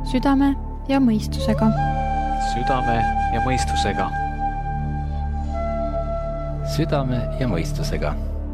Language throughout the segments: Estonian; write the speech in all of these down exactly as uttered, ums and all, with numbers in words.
südame ja mõistusega. Südame ja mõistusega. Südame ja mõistusega.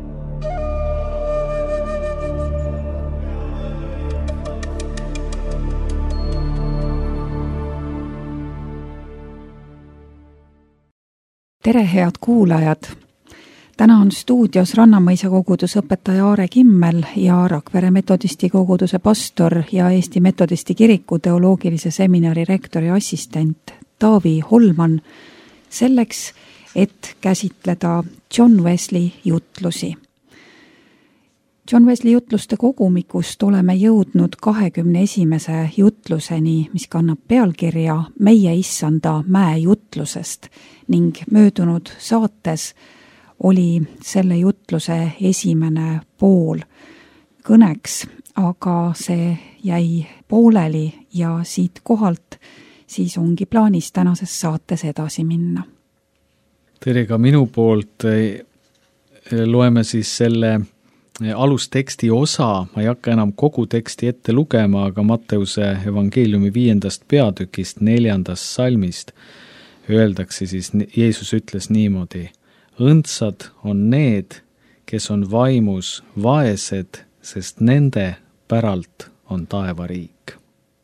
Tere, head kuulajad! Täna on stuudios Rannamõisa koguduse õpetaja Aare Kimmel ja Rakvere metodisti koguduse pastor ja Eesti metodisti kiriku teoloogilise seminari rektori assistent Taavi Holman selleks, et käsitleda John Wesley jutlusi. John Wesley jutluste kogumikust oleme jõudnud kahekümne esimese jutluseni, mis kannab pealkirja Meie issanda mäe jutlusest ning möödunud saates oli selle jutluse esimene pool kõneks, aga see jäi pooleli ja siit kohalt siis ongi plaanis tänases saates edasi minna. Tere ka minu poolt. Loeme siis selle alusteksti osa, ma ei hakka enam kogu teksti ette lugema, aga Matteuse evangeeliumi viiendast peatükist, neljandast salmist öeldakse siis, Jeesus ütles niimoodi: õndsad on need, kes on vaimus vaesed, sest nende päralt on taevariik.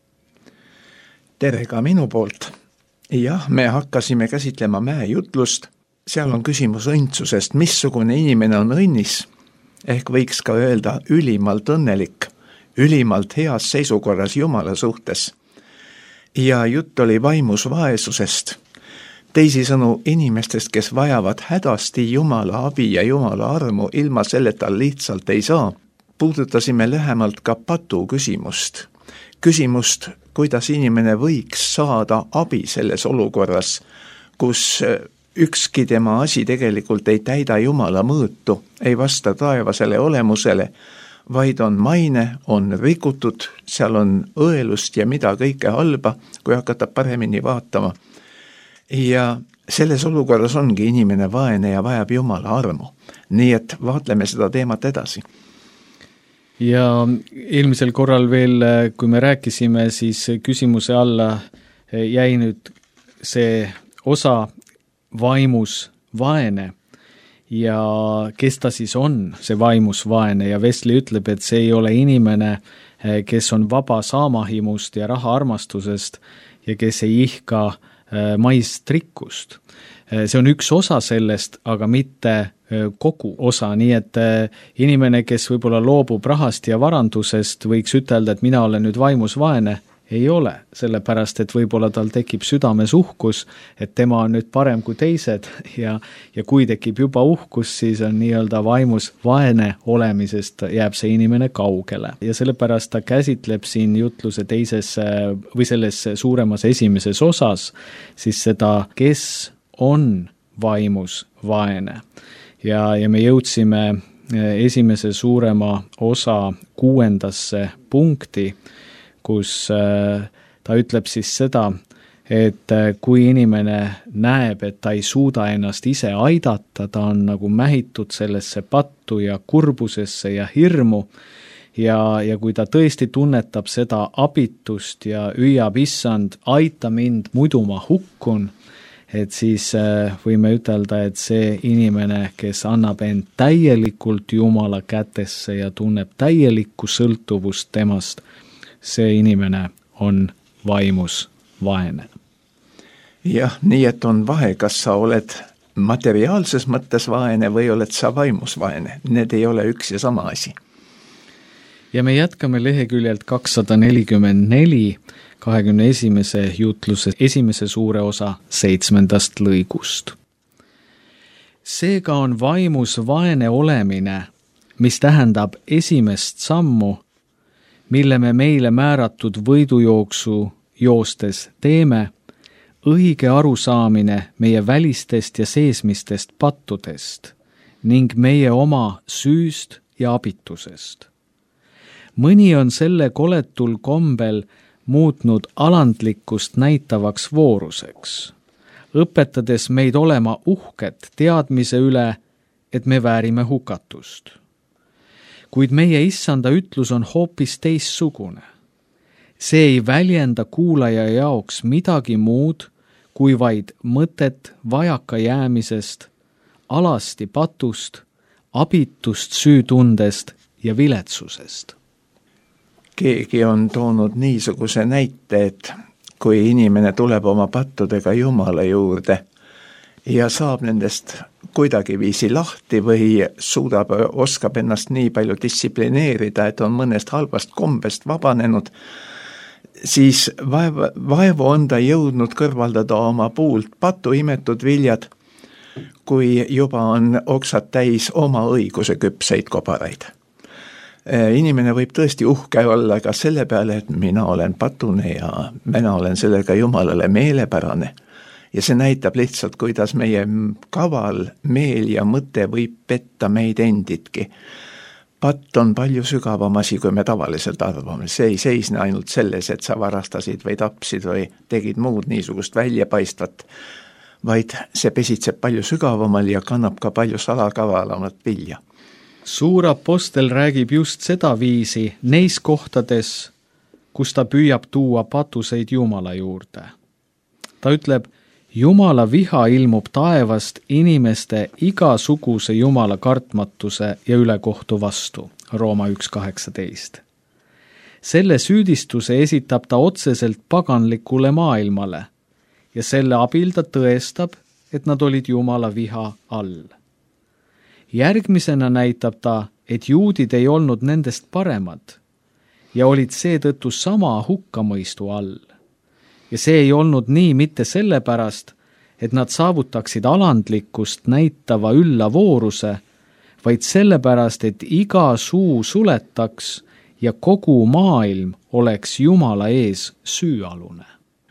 Tere ka minu poolt. Jah, me hakkasime käsitlema mäejutlust. Seal on küsimus õndsusest, missugune inimene on õnnis, ehk võiks ka öelda ülimalt õnnelik, ülimalt heas seisukorras Jumala suhtes. Ja jutt oli vaimus vaesusest. Teisisõnu inimestest, kes vajavad hädasti Jumala abi ja Jumala armu, ilma selleta lihtsalt ei saa. Puudutasime lähemalt ka patu küsimust. Küsimust, kuidas inimene võiks saada abi selles olukorras, kus ükski tema asi tegelikult ei täida Jumala mõõtu, ei vasta taevasele olemusele, vaid on maine, on rikutud, seal on õelust ja mida kõike halba, kui hakata paremini vaatama. Ja selles olukorras ongi inimene vaene ja vajab Jumala armu. Nii et vaatleme seda teemat edasi. Ja eelmisel korral veel, kui me rääkisime, siis küsimuse alla jäi nüüd see osa vaimus vaene ja kes ta siis on, see vaimus vaene, ja Wesley ütleb, et see ei ole inimene, kes on vaba saamahimust ja raha armastusest ja kes ei ihka maist rikkust. See on üks osa sellest, aga mitte kogu osa, nii et inimene, kes võib-olla loobub rahast ja varandusest, võiks ütelda, et mina olen nüüd vaimus vaene, ei ole, sellepärast, et võib-olla tal tekib südames uhkus, et tema on nüüd parem kui teised ja, ja kui tekib juba uhkus, siis on nii-öelda vaimus vaene olemisest jääb see inimene kaugele. Ja sellepärast ta käsitleb siin jutluse teises või selles suuremas esimeses osas siis seda, kes on vaimus vaene. Ja, ja me jõudsime esimese suurema osa kuuendasse punkti, kus ta ütleb siis seda, et kui inimene näeb, et ta ei suuda ennast ise aidata, ta on nagu mähitud sellesse pattu ja kurbusesse ja hirmu ja, ja kui ta tõesti tunnetab seda abitust ja hüüab, issand, aita mind, muidu ma hukkun, et siis võime ütelda, et see inimene, kes annab end täielikult Jumala kätesse ja tunneb täielikku sõltuvust temast, see inimene on vaimus vaene. Jah, nii et on vahe, kas sa oled materiaalses mõttes vaene või oled sa vaimus vaene. Need ei ole üks ja sama asi. Ja me jätkame leheküljelt kakssada nelikümmend neli, kahekümne esimese jutluse esimese suure osa seitsmendast lõigust. Seega on vaimus vaene olemine, mis tähendab esimest sammu, mille me meile määratud võidujooksu joostes teeme, õige arusaamine meie välistest ja seesmistest pattudest ning meie oma süüst ja abitusest. Mõni on selle koletul kombel muutnud alandlikkust näitavaks vooruseks, õpetades meid olema uhked teadmise üle, et me väärime hukatust. Kuid meie issanda ütlus on hoopis teissugune. see ei väljenda kuulaja jaoks midagi muud kui vaid mõtet vajaka jäämisest, alasti patust, abitust süütundest ja viletsusest. Keegi on toonud niisuguse näite, et kui inimene tuleb oma pattudega Jumala juurde ja saab nendest kuidagiviisi lahti või suudab, oskab ennast nii palju distsiplineerida, et on mõnest halvast kombest vabanenud, siis vaev, vaevu on ta jõudnud kõrvaldada oma puult patu imetud viljad, kui juba on oksad täis oma õiguse küpseid kobaraid. Inimene võib tõesti uhke olla ka selle peale, et mina olen patune ja mina olen sellega Jumalale meelepärane. Ja see näitab lihtsalt, kuidas meie kaval meel ja mõte võib petta meid endidki. Patt on palju sügavam asi, kui me tavaliselt arvame. See ei seisne ainult selles, et sa varastasid või tapsid või tegid muud niisugust väljapaistvat, vaid see pesitseb palju sügavamal ja kannab ka palju salakavalamat vilja. Suur apostel räägib just seda viisi neis kohtades, kus ta püüab tuua patuseid Jumala juurde. Ta ütleb, Jumala viha ilmub taevast inimeste igasuguse Jumala kartmatuse ja ülekohtu vastu, Rooma üks kaheksateist. Selle süüdistuse esitab ta otseselt paganlikule maailmale ja selle abil ta tõestab, et nad olid Jumala viha all. Järgmisena näitab ta, et juudid ei olnud nendest paremad ja olid seetõttu sama hukkamõistu all. Ja see ei olnud nii mitte sellepärast, et nad saavutaksid alandlikkust näitava ülla vooruse, vaid sellepärast, et iga suu suletaks ja kogu maailm oleks Jumala ees süüalune.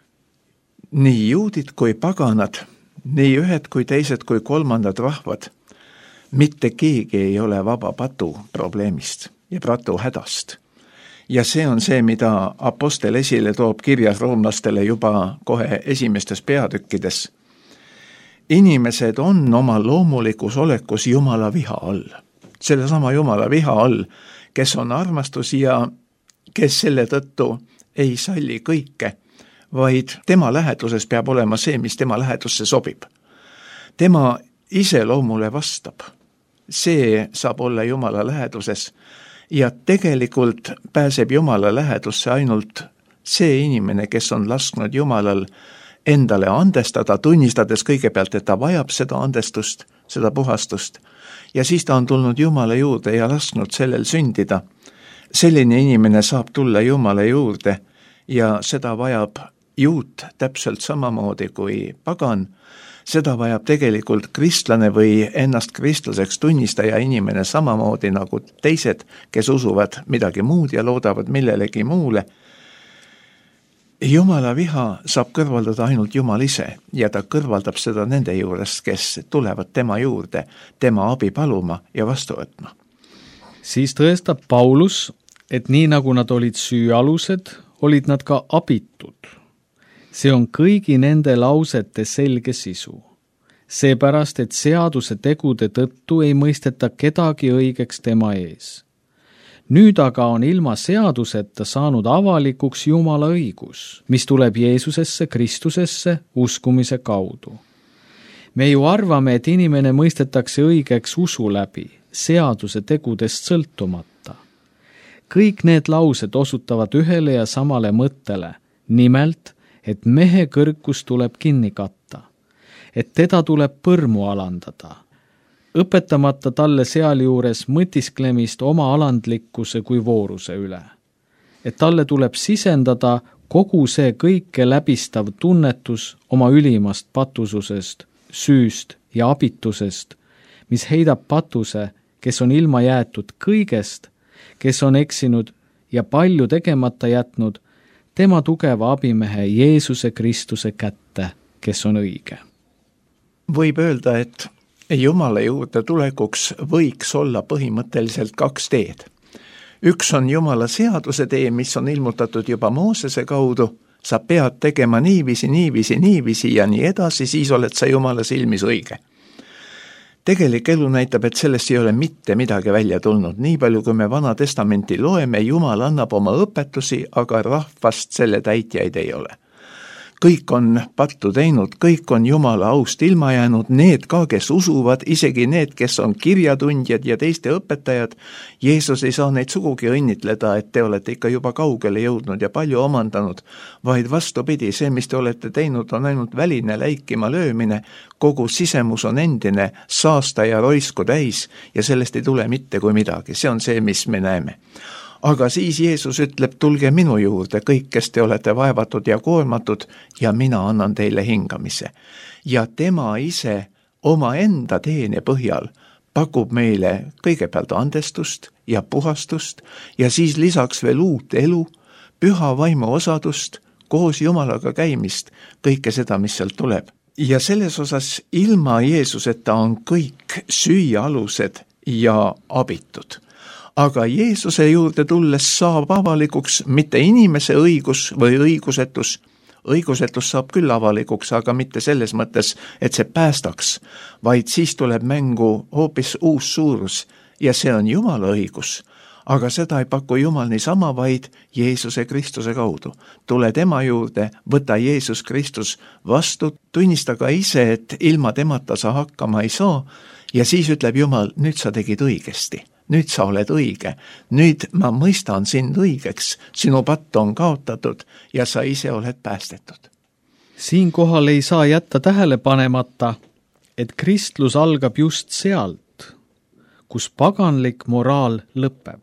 Nii juudid kui paganad, nii ühed kui teised kui kolmandad rahvad, mitte keegi ei ole vaba patu probleemist ja patu hädast. Ja see on see, mida apostel esile toob kirjas roomlastele juba kohe esimestes peatükkides. Inimesed on oma loomulikus olekus Jumala viha all. Selle sama Jumala viha all, kes on armastus ja kes selle tõttu ei salli kõike, vaid tema läheduses peab olema see, mis tema lähedusse sobib. Tema iseloomule vastab. See saab olla Jumala läheduses. Ja tegelikult pääseb Jumala lähedusse ainult see inimene, kes on lasknud Jumalal endale andestada, tunnistades kõigepealt, et ta vajab seda andestust, seda puhastust. Ja siis ta on tulnud Jumala juurde ja lasknud sellel sündida. Selline inimene saab tulla Jumala juurde ja seda vajab juut täpselt samamoodi kui pagan. Seda vajab tegelikult kristlane või ennast kristlaseks tunnistaja inimene samamoodi nagu teised, kes usuvad midagi muud ja loodavad millelegi muule. Jumala viha saab kõrvaldada ainult Jumal ise ja ta kõrvaldab seda nende juures, kes tulevad tema juurde, tema abi paluma ja vastu võtma. Siis tõestab Paulus, et nii nagu nad olid süüalused, olid nad ka abitud. See on kõigi nende lausete selge sisu. Seepärast, et seaduse tegude tõttu ei mõisteta kedagi õigeks tema ees. Nüüd aga on ilma seaduseta saanud avalikuks Jumala õigus, mis tuleb Jeesusesse, Kristusesse uskumise kaudu. Me ju arvame, et inimene mõistetakse õigeks usu läbi, seaduse tegudest sõltumata. Kõik need laused osutavad ühele ja samale mõttele, nimelt, et mehe kõrkus tuleb kinni katta, et teda tuleb põrmu alandada, õpetamata talle sealjuures mõtisklemist oma alandlikkuse kui vooruse üle. Et talle tuleb sisendada kogu see kõike läbistav tunnetus oma ülimast patususest, süüst ja abitusest, mis heidab patuse, kes on ilma jäetud kõigest, kes on eksinud ja palju tegemata jätnud, tema tugeva abimehe Jeesuse Kristuse kätte, kes on õige. Võib öelda, et Jumala juurde tulekuks võiks olla põhimõtteliselt kaks teed. Üks on Jumala seaduse tee, mis on ilmutatud juba Moosese kaudu, sa pead tegema niiviisi, niiviisi, niiviisi ja nii edasi, siis oled sa Jumala silmis õige. tegelik elu näitab, et sellest ei ole mitte midagi välja tulnud. Nii palju, kui me Vana Testamenti loeme, Jumal annab oma õpetusi, aga rahvast selle täitjaid ei ole. Kõik on pattu teinud, kõik on Jumala aust ilma jäänud, need ka, kes usuvad, isegi need, kes on kirjatundjad ja teiste õpetajad. Jeesus ei saa neid sugugi õnnitleda, et te olete ikka juba kaugele jõudnud ja palju omandanud, vaid vastupidi, see, mis te olete teinud, on ainult väline läikima löömine, kogu sisemus on endine, saasta ja roisku täis ja sellest ei tule mitte kui midagi, see on see, mis me näeme. Aga siis Jeesus ütleb, tulge minu juurde, kõik, kes te olete vaevatud ja koormatud, ja mina annan teile hingamise. Ja tema ise oma enda teene põhjal pakub meile kõigepealt andestust ja puhastust ja siis lisaks veel uut elu, püha vaimu osadust, koos Jumalaga käimist, kõike seda, mis sealt tuleb. Ja selles osas ilma Jeesuseta on kõik süüaalused ja abitud. Aga Jeesuse juurde tulles saab avalikuks mitte inimese õigus või õigusetus. Õigusetus saab küll avalikuks, aga mitte selles mõttes, et see päästaks, vaid siis tuleb mängu hoopis uus suurus ja see on Jumala õigus. Aga seda ei paku Jumal niisama, vaid Jeesuse Kristuse kaudu. Tule tema juurde, võta Jeesus Kristus vastu, tunnista ka ise, et ilma temata sa hakkama ei saa ja siis ütleb Jumal, nüüd sa tegid õigesti. Nüüd sa oled õige, nüüd ma mõistan sind õigeks, sinu patt on kaotatud ja sa ise oled päästetud. Siinkohal ei saa jätta tähele panemata, et kristlus algab just sealt, kus paganlik moraal lõpeb.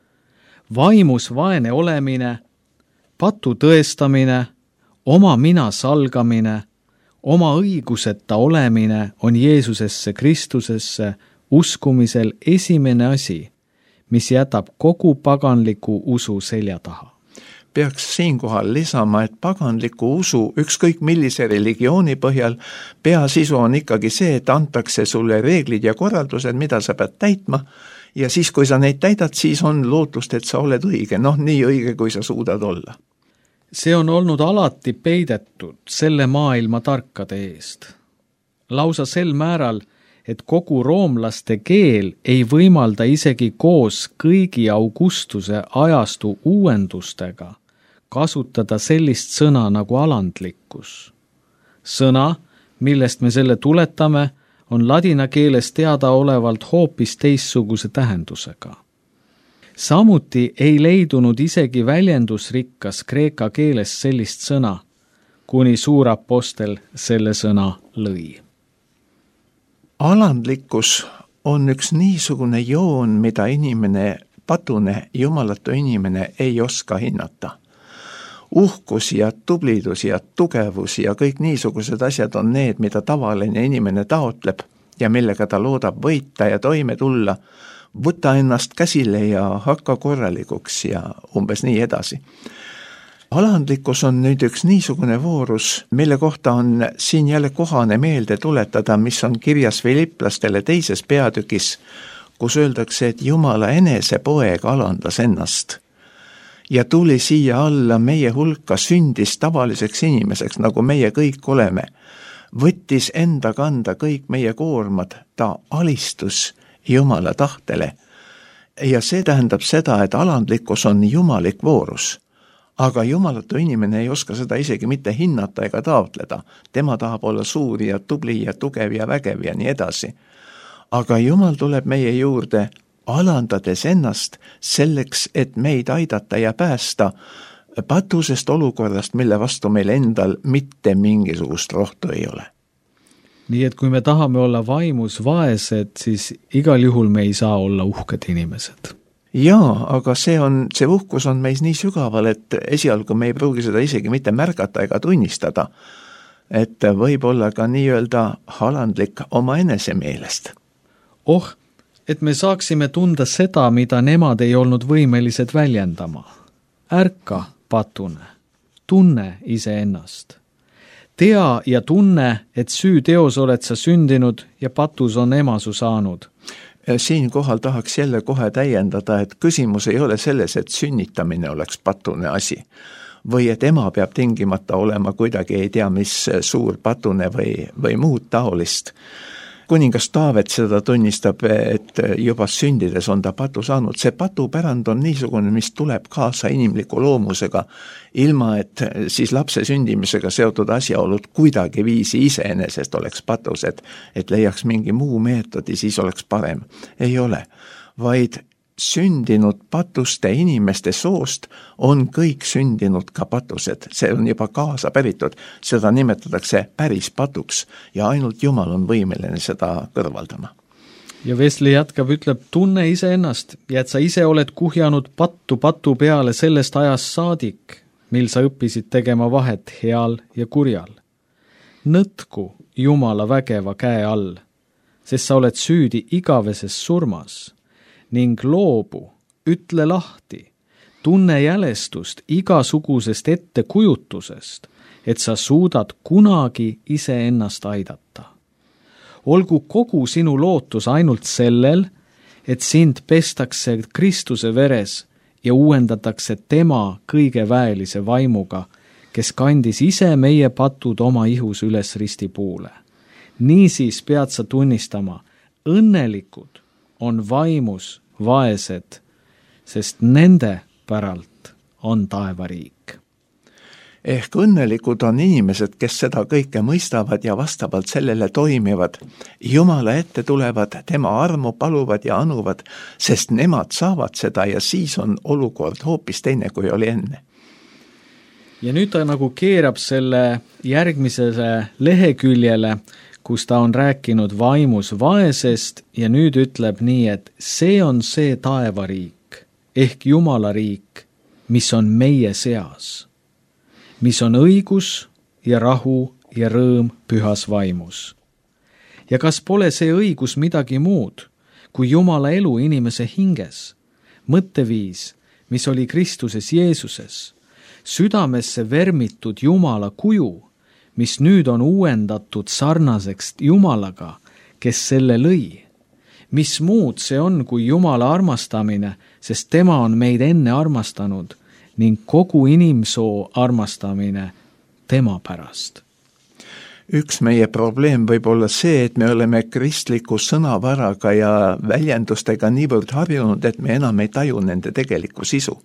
Vaimus vaene olemine, patu tõestamine, oma mina salgamine, oma õiguseta olemine on Jeesusesse Kristusesse uskumisel esimene asi, mis jätab kogu paganliku usu selja taha. Peaks siinkohal lisama, et paganliku usu ükskõik millise religiooni põhjal peasisu on ikkagi see, et antakse sulle reeglid ja korraldused, mida sa pead täitma ja siis, kui sa neid täidad, siis on lootust, et sa oled õige, noh nii õige, kui sa suudad olla. See on olnud alati peidetud selle maailma tarkade eest. Lausa sel määral, et kogu roomlaste keel ei võimalda isegi koos kõigi Augustuse ajastu uuendustega kasutada sellist sõna nagu alandlikkus. Sõna, millest me selle tuletame, on ladina keeles teadaolevalt hoopis teistsuguse tähendusega. Samuti ei leidunud isegi väljendusrikkas kreeka keeles sellist sõna, kuni suurapostel selle sõna lõi. Alandlikkus on üks niisugune joon, mida inimene, patune, jumalatu inimene ei oska hinnata. Uhkus ja tublidus ja tugevus ja kõik niisugused asjad on need, mida tavaline inimene taotleb ja millega ta loodab võita ja toime tulla. Võta ennast käsile ja hakka korralikuks ja umbes nii edasi. Alandlikkus on nüüd üks niisugune voorus, mille kohta on siin jälle kohane meelde tuletada, mis on kirjas Filiplastele teises peatükis, kus öeldakse, et Jumala enese poeg alandas ennast ja tuli siia alla meie hulka, sündis tavaliseks inimeseks, nagu meie kõik oleme, võttis enda kanda kõik meie koormad, ta alistus Jumala tahtele ja see tähendab seda, et alandlikkus on jumalik voorus. Aga jumalatu inimene ei oska seda isegi mitte hinnata ega taotleda. Tema tahab olla suur ja tubli ja tugev ja vägev ja nii edasi. Aga Jumal tuleb meie juurde alandades ennast selleks, et meid aidata ja päästa patusest olukorrast, mille vastu meil endal mitte mingisugust rohtu ei ole. Nii et kui me tahame olla vaimus vaesed, siis igal juhul me ei saa olla uhked inimesed. Jaa, aga see on, see uhkus on meis nii sügaval, et esialgu me ei pruugi seda isegi mitte märgata ega tunnistada, et võib olla ka nii-öelda alandlik oma enese meelest. Oh, et me saaksime tunda seda, mida nemad ei olnud võimelised väljendama. Ärka, patune, tunne iseennast. Tea ja tunne, et süü teos oled sa sündinud ja patus on ema su saanud. Siin kohal tahaks jälle kohe täiendada, et küsimus ei ole selles, et sünnitamine oleks patune asi või et ema peab tingimata olema kuidagi ei tea mis suur patune või, või muud taolist. kuningas Taavet seda tunnistab, et juba sündides on ta patu saanud. See patupärand on niisugune, mis tuleb kaasa inimliku loomusega, ilma et siis lapse sündimisega seotud asjaolud kuidagi viisi iseenesest oleks patus, et, et leiaks mingi muu meetodi, siis oleks parem. Ei ole, vaid sündinud patuste inimeste soost on kõik sündinud ka patused. See on juba kaasa päritud, seda nimetatakse päris patuks ja ainult Jumal on võimeline seda kõrvaldama. Ja Wesley jätkab, ütleb, tunne iseennast ja et sa ise oled kuhjanud pattu patu peale sellest ajast saadik, mil sa õppisid tegema vahet heal ja kurjal. Nõtku Jumala vägeva käe all, sest sa oled süüdi igaveses surmas ning loobu, ütle lahti, tunne jälestust igasugusest ettekujutusest, et sa suudad kunagi iseennast aidata. Olgu kogu sinu lootus ainult sellel, et sind pestakse Kristuse veres ja uuendatakse tema kõige väelise vaimuga, kes kandis ise meie patud oma ihus üles ristipuule. Niisiis pead sa tunnistama, õnnelikud on vaimus vaesed, sest nende päralt on taevariik. Ehk õnnelikud on inimesed, kes seda kõike mõistavad ja vastavalt sellele toimivad. Jumala ette tulevad, tema armu paluvad ja anuvad, sest nemad saavad seda ja siis on olukord hoopis teine, kui oli enne. Ja nüüd ta nagu keerab selle järgmisele leheküljele, kus ta on rääkinud vaimus vaesest ja nüüd ütleb nii, et see on see taevariik ehk Jumala riik, mis on meie seas, mis on õigus ja rahu ja rõõm pühas vaimus. Ja kas pole see õigus midagi muud kui Jumala elu inimese hinges, mõtteviis, mis oli Kristuses Jeesuses, südamesse vermitud Jumala kuju, mis nüüd on uuendatud sarnaseks Jumalaga, kes selle lõi. Mis muud see on kui Jumala armastamine, sest tema on meid enne armastanud ning kogu inimsoo armastamine tema pärast. Üks meie probleem võib olla see, et me oleme kristliku sõnavaraga ja väljendustega niivõrd harjunud, et me enam ei taju nende tegelikku sisu.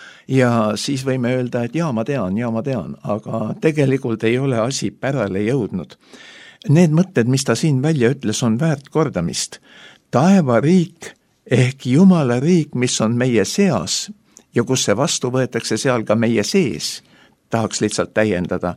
Ja siis võime öelda, et jaa, ma tean, jaa, ma tean, aga tegelikult ei ole asi pärale jõudnud. Need mõtted, mis ta siin välja ütles, on väärt kordamist. Taevariik ehk Jumala riik, mis on meie seas ja kus see vastu võetakse seal ka meie sees, tahaks lihtsalt täiendada.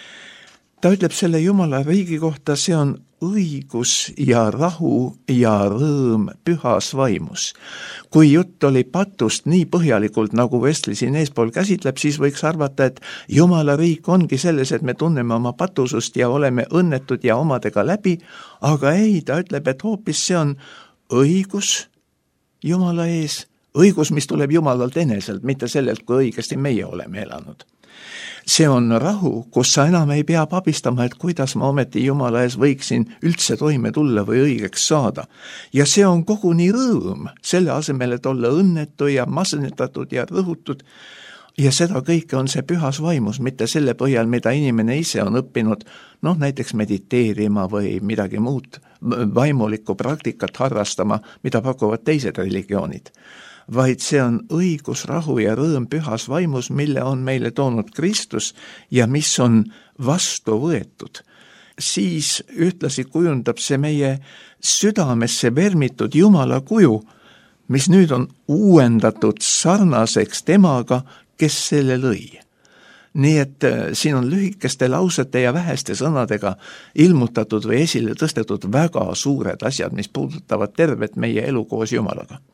Ta ütleb selle Jumala riigi kohta, see on õigus ja rahu ja rõõm pühas vaimus. Kui jutt oli patust nii põhjalikult, nagu Wesley siin eespool käsitleb, siis võiks arvata, et Jumala riik ongi selles, et me tunneme oma patusust ja oleme õnnetud ja omadega läbi, aga ei, ta ütleb, et hoopis see on õigus Jumala ees, õigus, mis tuleb Jumalalt eneselt, mitte sellelt, kui õigesti meie oleme elanud. See on rahu, kus sa enam ei pea pabistama, et kuidas ma ometi Jumala ees võiksin üldse toime tulla või õigeks saada. Ja see on koguni rõõm, selle asemel, et olla õnnetu ja masnetatud ja rõhutud. Ja seda kõike on see pühas vaimus, mitte selle põhjal, mida inimene ise on õppinud, noh näiteks mediteerima või midagi muud vaimulikku praktikat harrastama, mida pakuvad teised religioonid. Vaid see on õigus, rahu ja rõõm pühas vaimus, mille on meile toonud Kristus ja mis on vastu võetud. Siis ühtlasi kujundab see meie südamesse vermitud Jumala kuju, mis nüüd on uuendatud sarnaseks temaga, kes selle lõi. Nii et siin on lühikeste lausete ja väheste sõnadega ilmutatud või esile tõstetud väga suured asjad, mis puudutavad tervet meie elu koos Jumalaga.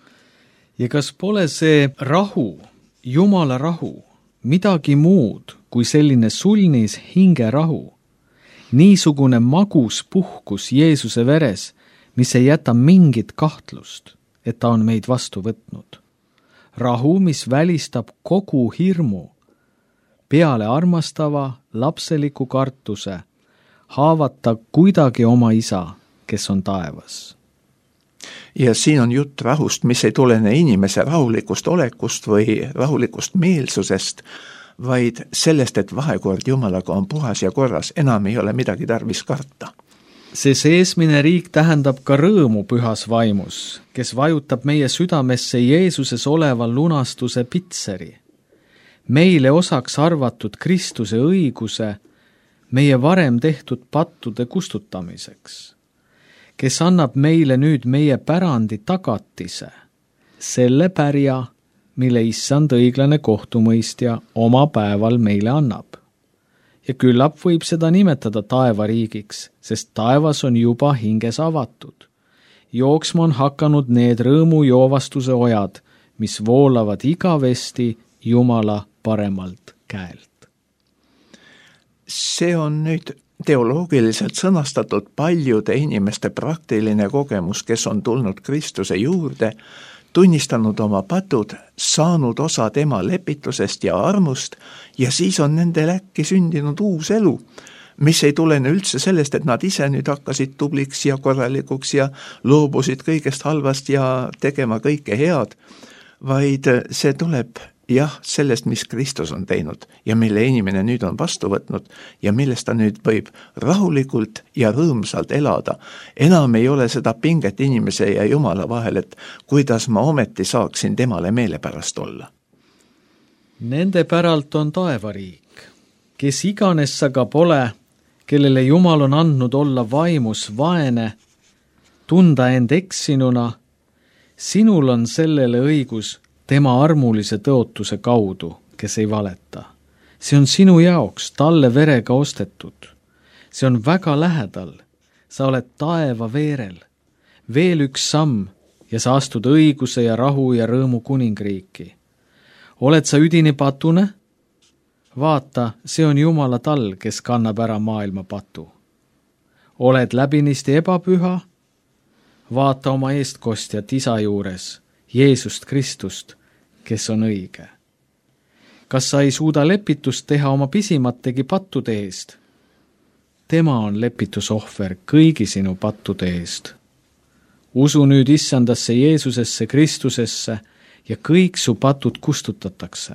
Ja kas pole see rahu, Jumala rahu, midagi muud kui selline sulnis hingerahu, niisugune magus puhkus Jeesuse veres, mis ei jäta mingit kahtlust, et ta on meid vastu võtnud. Rahu, mis välistab kogu hirmu, peale armastava lapseliku kartuse, haavata kuidagi oma isa, kes on taevas. Ja siin on jutt rahust, mis ei tulene inimese rahulikust olekust või rahulikust meelsusest, vaid sellest, et vahekord Jumalaga on puhas ja korras, enam ei ole midagi tarvis karta. see seesmine riik tähendab ka rõõmu pühas vaimus, kes vajutab meie südamesse Jeesuses oleva lunastuse pitseri, meile osaks arvatud Kristuse õiguse meie varem tehtud pattude kustutamiseks, kes annab meile nüüd meie pärandi tagatise, selle pärja, mille issand õiglane kohtumõistja oma päeval meile annab. Ja küllap võib seda nimetada taevariigiks, sest taevas on juba hinges avatud. Jooksma on hakanud need rõõmu joovastuse ojad, mis voolavad igavesti Jumala paremalt käelt. See on nüüd teoloogiliselt sõnastatud paljude inimeste praktiline kogemus, kes on tulnud Kristuse juurde, tunnistanud oma patud, saanud osa tema lepitusest ja armust ja siis on nendel äkki sündinud uus elu, mis ei tulene üldse sellest, et nad ise nüüd hakkasid tubliks ja korralikuks ja loobusid kõigest halvast ja tegema kõike head, vaid see tuleb jah, sellest, mis Kristus on teinud ja mille inimene nüüd on vastu võtnud ja millest ta nüüd võib rahulikult ja rõõmsalt elada. Enam ei ole seda pinget inimese ja Jumala vahel, et kuidas ma ometi saaksin temale meelepärast olla. Nende päralt on taevariik, kes iganes aga pole, kellele Jumal on andnud olla vaimus vaene, tunda end eksinuna, sinul on sellele õigus tema armulise tõotuse kaudu, kes ei valeta. See on sinu jaoks talle verega ostetud. See on väga lähedal. Sa oled taeva veerel. Veel üks samm ja sa astud õiguse ja rahu ja rõõmu kuningriiki. Oled sa üdini patune? Vaata, see on Jumala tall, kes kannab ära maailma patu. Oled läbinisti ebapüha? Vaata oma eestkostjat isa juures, Jeesust Kristust, kes on õige. Kas sa ei suuda lepitust teha oma pisimategi pattude eest? Tema on lepitusohver kõigi sinu pattude eest. Usu nüüd issandasse Jeesusesse Kristusesse ja kõik su patud kustutatakse.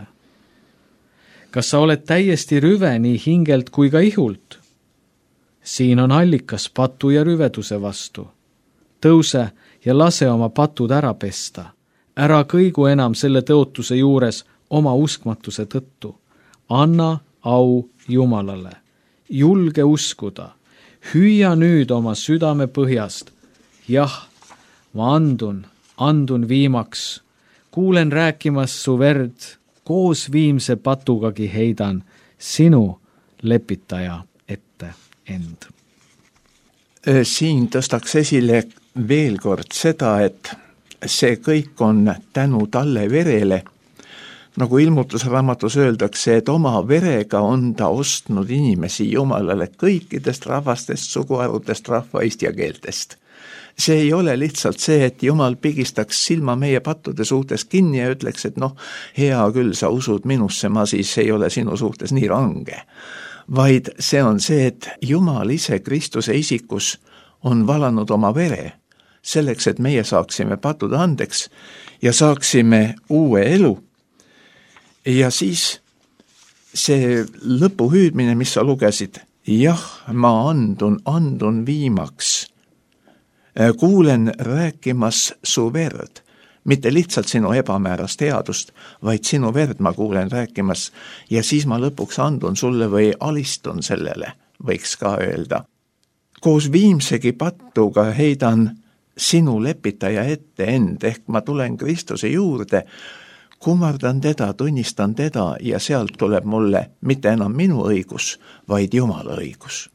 Kas sa oled täiesti rüve nii hingelt kui ka ihult? Siin on allikas patu ja rüveduse vastu. Tõuse ja lase oma patud ära pesta. Ära kõigu enam selle tõotuse juures oma uskmatuse tõttu. Anna au Jumalale. Julge uskuda. Hüüa nüüd oma südame põhjast. Jah, ma andun, andun viimaks. Kuulen rääkimas su verd, koos viimse patugagi heidan sinu lepitaja ette end. Siin tõstaks esile veel kord seda, et see kõik on tänu talle verele. Nagu ilmutusraamatus öeldakse, et oma verega on ta ostnud inimesi Jumalale kõikidest rahvastest, suguharudest, rahvaist ja keeltest. See ei ole lihtsalt see, et Jumal pigistaks silma meie pattude suhtes kinni ja ütleks, et noh, hea küll, sa usud minusse, ma siis ei ole sinu suhtes nii range. Vaid see on see, et Jumal ise Kristuse isikus on valanud oma vere, selleks, et meie saaksime patud andeks ja saaksime uue elu. Ja siis see lõpuhüüdmine, mis sa lugesid, jah, ma andun, andun viimaks. Kuulen rääkimas su verd, mitte lihtsalt sinu ebamäärast headust, vaid sinu verd ma kuulen rääkimas ja siis ma lõpuks andun sulle või alistun sellele, võiks ka öelda. Koos viimsegi pattuga heidan sinu lepitaja ette end, ehk ma tulen Kristuse juurde, kummardan teda, tunnistan teda ja sealt tuleb mulle mitte enam minu õigus, vaid Jumala õigus.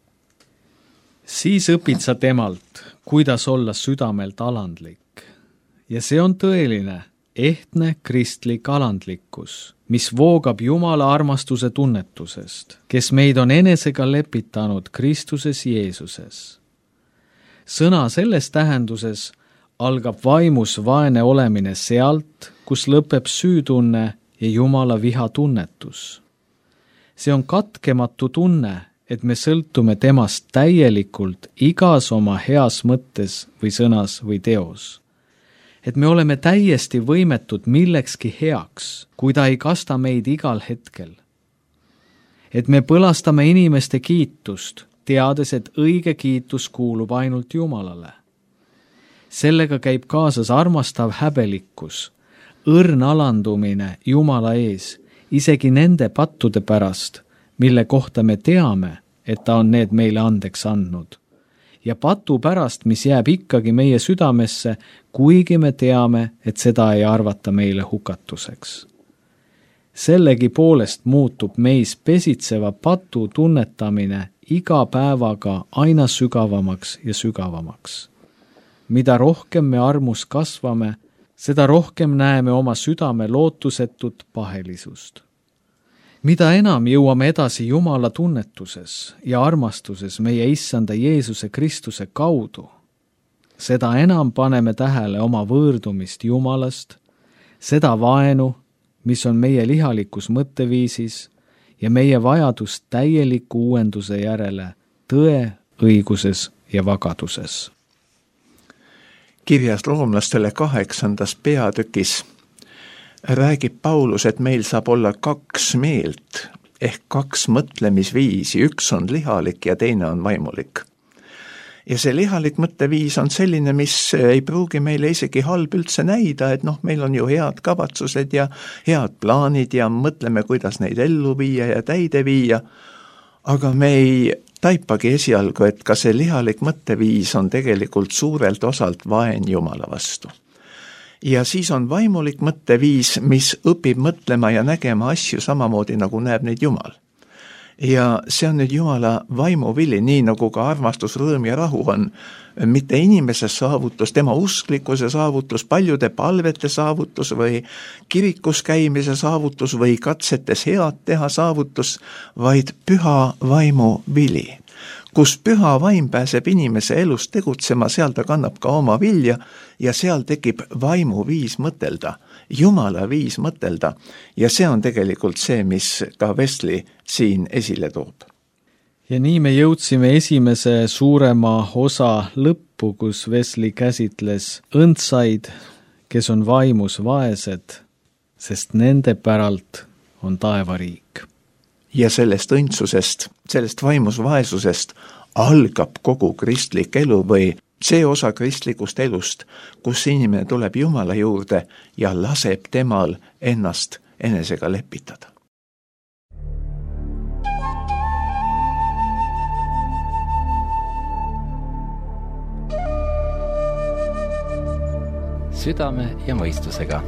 Siis õpid sa temalt, kuidas olla südamelt alandlik. Ja see on tõeline, ehtne kristlik alandlikkus, mis voogab Jumala armastuse tunnetusest, kes meid on enesega lepitanud Kristuses Jeesuses. Sõna selles tähenduses algab vaimus vaene olemine sealt, kus lõpeb süütunne ja Jumala viha tunnetus. See on katkematu tunne, et me sõltume temast täielikult igas oma heas mõttes või sõnas või teos. Et me oleme täiesti võimetud millekski heaks, kui ta ei kasta meid igal hetkel. Et me põlastame inimeste kiitust, teades, et õige kiitus kuulub ainult Jumalale. Sellega käib kaasas armastav häbelikkus, õrn alandumine Jumala ees, isegi nende pattude pärast, mille kohta me teame, et ta on need meile andeks andnud. Ja patu pärast, mis jääb ikkagi meie südamesse, kuigi me teame, et seda ei arvata meile hukatuseks. Sellegi poolest muutub meis pesitseva patu tunnetamine iga päevaga aina sügavamaks ja sügavamaks. Mida rohkem me armus kasvame, seda rohkem näeme oma südame lootusetut pahelisust. Mida enam jõuame edasi Jumala tunnetuses ja armastuses meie Issanda Jeesuse Kristuse kaudu, seda enam paneme tähele oma võõrdumist Jumalast, seda vaenu, mis on meie lihalikus mõtteviisis ja meie vajadust täieliku uuenduse järele tõe, õiguses ja vagaduses. Kirjas roomlastele kaheksandas peatükis räägib Paulus, et meil saab olla kaks meelt ehk kaks mõtlemisviisi, üks on lihalik ja teine on vaimulik. Ja see lihalik mõtteviis on selline, mis ei pruugi meile isegi halb üldse näida, et noh, meil on ju head kavatsused ja head plaanid ja mõtleme, kuidas neid ellu viia ja täide viia, aga me ei taipagi esialgu, et ka see lihalik mõtteviis on tegelikult suurelt osalt vaen Jumala vastu. Ja siis on vaimulik mõtteviis, mis õpib mõtlema ja nägema asju samamoodi, nagu näeb neid Jumal. Ja see on nüüd Jumala vaimuvili, nii nagu ka armastus, rõõm ja rahu on mitte inimese saavutus, tema usklikkuse saavutus, paljude palvete saavutus või kirikus käimise saavutus või katsetes head teha saavutus, vaid püha vaimuvili. Kus püha vaim pääseb inimese elus tegutsema, seal ta kannab ka oma vilja ja seal tekib vaimu viis mõtelda, Jumala viis mõtelda ja see on tegelikult see, mis ka Wesley siin esile toob. Ja nii me jõudsime esimese suurema osa lõppu, kus Wesley käsitles õndsaid, kes on vaimus vaesed, sest nende päralt on taevariik. Ja sellest õndsusest, sellest vaimus vaesusest algab kogu kristlik elu või see osa kristlikust elust, kus inimene tuleb Jumala juurde ja laseb temal ennast enesega lepitada. Südame ja mõistusega.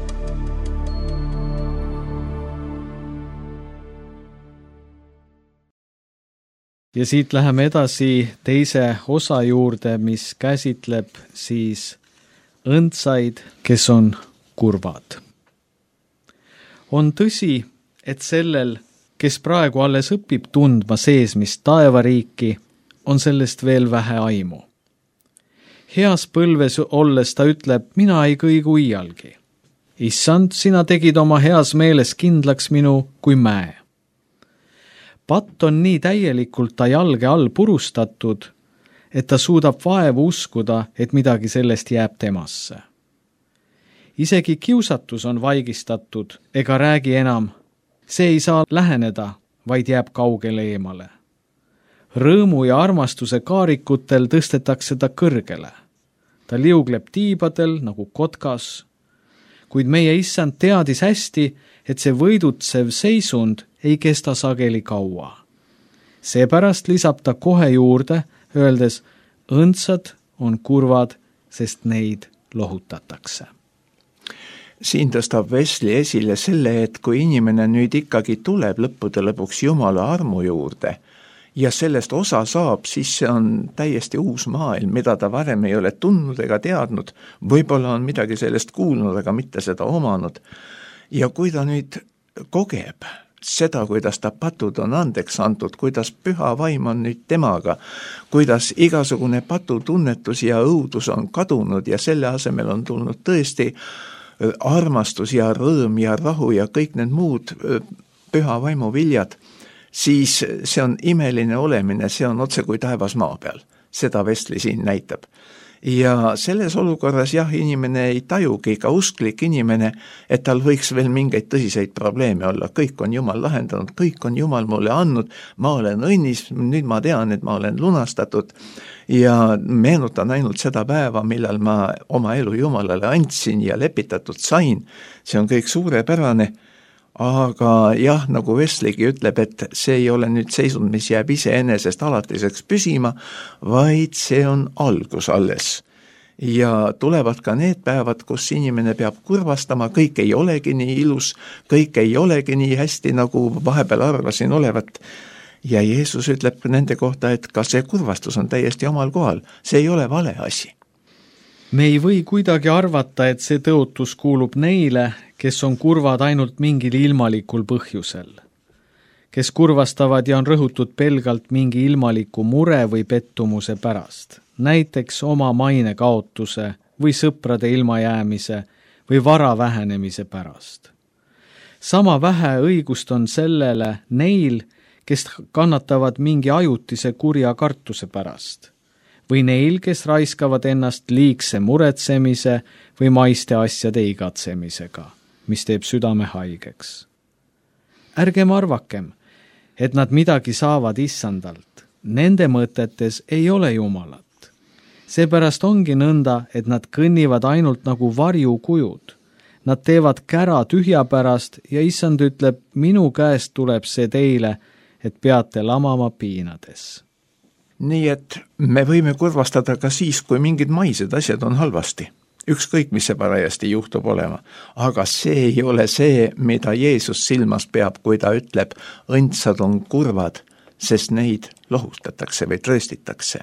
Ja siit läheme edasi teise osa juurde, mis käsitleb siis õndsaid, kes on kurvad. On tõsi, et sellel, kes praegu alles õpib tundma seesmist taevariiki, on sellest veel vähe aimu. Heas põlves olles ta ütleb, mina ei kõigu iialgi. Issand, sina tegid oma heas meeles kindlaks minu kui mäe. Patt on nii täielikult ta jalge all purustatud, et ta suudab vaevu uskuda, et midagi sellest jääb temasse. Isegi kiusatus on vaigistatud ega räägi enam. See ei saa läheneda, vaid jääb kaugele eemale. Rõõmu ja armastuse kaarikutel tõstetakse ta kõrgele. Ta liugleb tiibadel nagu kotkas, kuid meie Issand teadis hästi, et see võidutsev seisund ei kesta sageli kaua. Seepärast lisab ta kohe juurde, öeldes, õndsad on kurvad, sest neid lohutatakse. Siin tõstab Wesley esile selle, et kui inimene nüüd ikkagi tuleb lõppude lõpuks Jumala armu juurde ja sellest osa saab, siis see on täiesti uus maailm, mida ta varem ei ole tundnud ega teadnud. Võib-olla on midagi sellest kuulnud, aga mitte seda omanud. Ja kui ta nüüd kogeb seda, kuidas ta patud on andeks antud, kuidas püha vaim on nüüd temaga, kuidas igasugune patutunnetus ja õudus on kadunud ja selle asemel on tulnud tõesti armastus ja rõõm ja rahu ja kõik need muud püha vaimu viljad, siis see on imeline olemine, see on otse kui taevas maa peal. Seda Wesley siin näitab. Ja selles olukorras jah, inimene ei tajugi, ka usklik inimene, et tal võiks veel mingeid tõsiseid probleeme olla. Kõik on Jumal lahendanud, kõik on Jumal mulle andnud, ma olen õnnis, nüüd ma tean, et ma olen lunastatud ja meenutan ainult seda päeva, millal ma oma elu Jumalale andsin ja lepitatud sain. See on kõik suurepärane, aga jah, nagu Wesleygi ütleb, et see ei ole nüüd seisund, mis jääb iseenesest alatiseks püsima, vaid see on algus alles. Ja tulevad ka need päevad, kus inimene peab kurvastama, kõik ei olegi nii ilus, kõik ei olegi nii hästi, nagu vahepeal arvasin olevat. Ja Jeesus ütleb nende kohta, et ka see kurvastus on täiesti omal kohal, see ei ole vale asi. Me ei või kuidagi arvata, et see tõotus kuulub neile, kes on kurvad ainult mingil ilmalikul põhjusel, kes kurvastavad ja on rõhutud pelgalt mingi ilmaliku mure või pettumuse pärast, näiteks oma maine kaotuse või sõprade ilmajäämise või vara vähenemise pärast. Sama vähe õigust on sellele neil, kes kannatavad mingi ajutise kurja kartuse pärast, või neil, kes raiskavad ennast liigse muretsemise või maiste asjade igatsemisega, mis teeb südame haigeks. Ärgem arvakem, et nad midagi saavad issandalt. Nende mõtetes ei ole Jumalat. Seepärast ongi nõnda, et nad kõnnivad ainult nagu varjukujud. Nad teevad kära tühja pärast ja issand ütleb, minu käest tuleb see teile, et peate lamama piinades. Nii et me võime kurvastada ka siis, kui mingid maised asjad on halvasti. Ükskõik, mis see parajasti juhtub olema. Aga see ei ole see, mida Jeesus silmas peab, kui ta ütleb, õndsad on kurvad, sest neid lohustatakse või trööstitakse.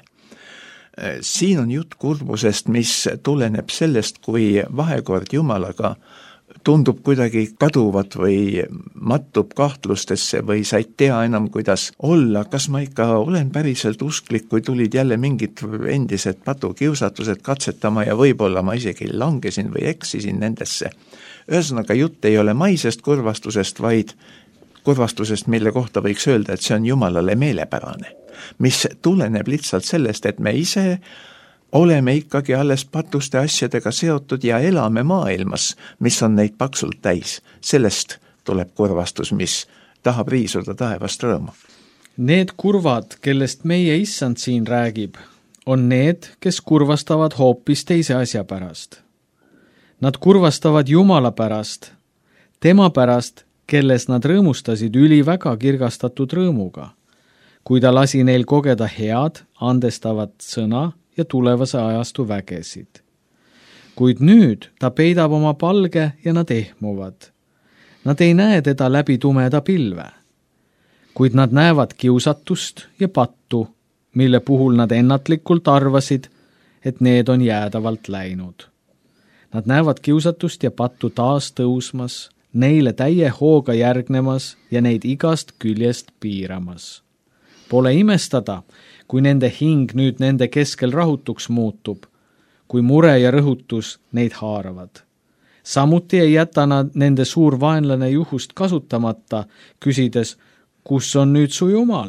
Siin on jutt kurbusest, mis tuleneb sellest, kui vahekord Jumalaga tundub kuidagi kaduvat või mattub kahtlustesse või sa ei tea enam, kuidas olla, kas ma ikka olen päriselt usklik, kui tulid jälle mingid endised patukiusatused katsetama ja võib-olla ma isegi langesin või eksisin nendesse. Ühesõnaga jutt ei ole maisest kurvastusest, vaid kurvastusest, mille kohta võiks öelda, et see on Jumalale meelepärane, mis tuleneb lihtsalt sellest, et me ise oleme ikkagi alles patuste asjadega seotud ja elame maailmas, mis on neid paksult täis. Sellest tuleb kurvastus, mis tahab riisuda taevast rõõmu. Need kurvad, kellest meie issand siin räägib, on need, kes kurvastavad hoopis teise asja pärast. Nad kurvastavad Jumala pärast, tema pärast, kelles nad rõõmustasid üli väga kirgastatud rõõmuga, kui ta lasi neil kogeda head, andestavat sõna ja tulevase ajastu vägesid. Kuid nüüd ta peidab oma palge ja nad ehmuvad. Nad ei näe teda läbi tumeda pilve, kuid nad näevad kiusatust ja pattu, mille puhul nad ennatlikult arvasid, et need on jäädavalt läinud. Nad näevad kiusatust ja pattu taas tõusmas, neile täie hooga järgnemas ja neid igast küljest piiramas. Pole imestada, kui nende hing nüüd nende keskel rahutuks muutub, kui mure ja rõhutus neid haaravad. Samuti ei jäta nad nende suur vaenlane juhust kasutamata, küsides, kus on nüüd su Jumal?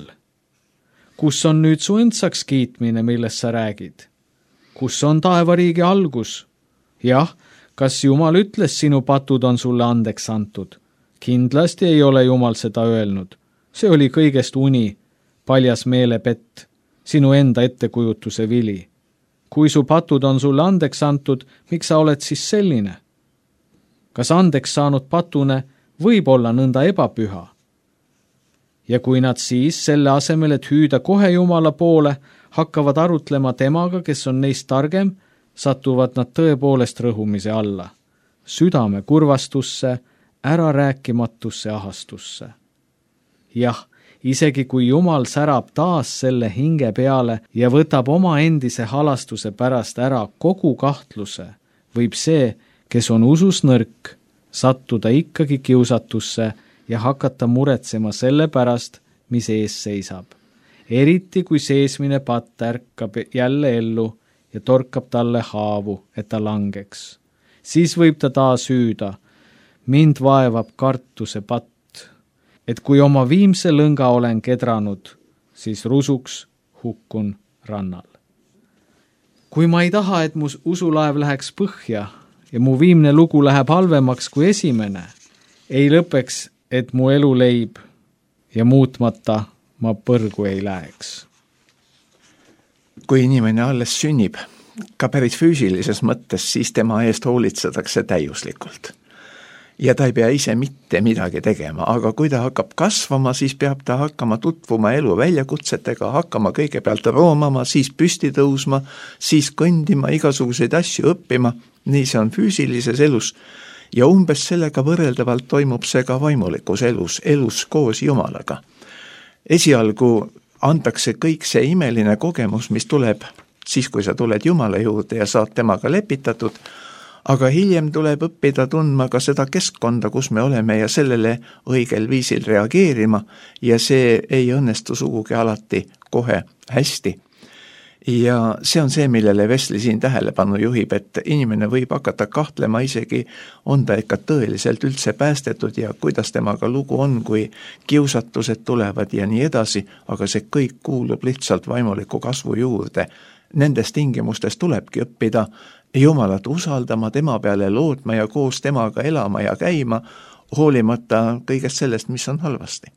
Kus on nüüd su õndsaks kiitmine, millest sa räägid? Kus on taevariigi algus? Jah, kas Jumal ütles, sinu patud on sulle andeks antud? Kindlasti ei ole Jumal seda öelnud. See oli kõigest uni, paljas meelepett, sinu enda ettekujutuse vili. Kui su patud on sulle andeks antud, miks sa oled siis selline? Kas andeks saanud patune võib olla nõnda ebapüha? Ja kui nad siis selle asemel, et hüüda kohe Jumala poole, hakkavad arutlema temaga, kes on neist targem, satuvad nad tõepoolest rõhumise alla, südame kurvastusse, ärarääkimatusse ahastusse. Jah, isegi kui Jumal särab taas selle hinge peale ja võtab oma endise halastuse pärast ära kogu kahtluse, võib see, kes on usus nõrk, sattuda ikkagi kiusatusse ja hakata muretsema selle pärast, mis ees seisab. Eriti kui seesmine patt ärkab jälle ellu ja torkab talle haavu, et ta langeks. Siis võib ta taas hüüda, mind vaevab kartuse patt. et kui oma viimse lõnga olen kedranud, siis rusuks hukkun rannal. Kui ma ei taha, et mu usulaev läheks põhja ja mu viimne lugu läheb halvemaks kui esimene, ei lõpeks, et mu elu leib ja muutmata ma põrgu ei läheks. Kui inimene alles sünnib, ka päris füüsilises mõttes, siis tema eest hoolitsetakse täiuslikult. Ja ta ei pea ise mitte midagi tegema, aga kui ta hakkab kasvama, siis peab ta hakkama tutvuma elu väljakutsetega, hakkama kõigepealt roomama, siis püsti tõusma, siis kõndima, igasuguseid asju õppima, nii see on füüsilises elus. Ja umbes sellega võrreldavalt toimub see ka vaimulikus elus, elus koos Jumalaga. Esialgu antakse kõik see imeline kogemus, mis tuleb siis, kui sa tuled Jumala juurde ja saad temaga lepitatud, aga hiljem tuleb õppida tundma ka seda keskkonda, kus me oleme ja sellele õigel viisil reageerima ja see ei õnnestu sugugi alati kohe hästi. Ja see on see, millele Vesli siin tähelepanu juhib, et inimene võib hakata kahtlema isegi, on ta ikka tõeliselt üldse päästetud ja kuidas temaga lugu on, kui kiusatused tulevad ja nii edasi, aga see kõik kuulub lihtsalt vaimuliku kasvu juurde. Nendes tingimustes tulebki õppida Jumalat usaldama, tema peale lootma ja koos temaga elama ja käima, hoolimata kõigest sellest, mis on halvasti.